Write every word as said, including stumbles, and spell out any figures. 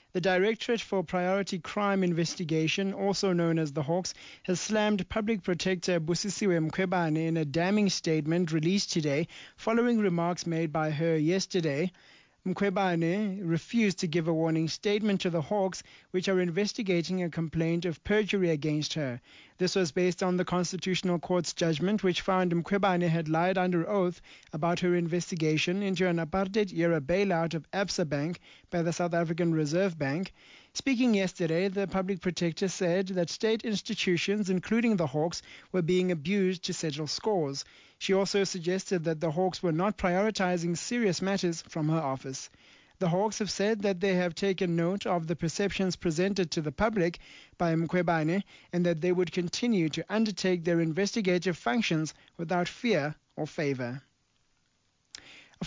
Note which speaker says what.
Speaker 1: The Directorate for Priority Crime Investigation, also known as the Hawks, has slammed Public Protector Busisiwe Mkhwebane in a damning statement released today following remarks made by her yesterday. Mkhwebane refused to give a warning statement to the Hawks, which are investigating a complaint of perjury against her. This was based on the Constitutional Court's judgment, which found Mkhwebane had lied under oath about her investigation into an apartheid-era bailout of Absa Bank by the South African Reserve Bank. Speaking yesterday, the public protector said that state institutions, including the Hawks, were being abused to settle scores. She also suggested that the Hawks were not prioritizing serious matters from her office. The Hawks have said that they have taken note of the perceptions presented to the public by Mkhwebane and that they would continue to undertake their investigative functions without fear or favor.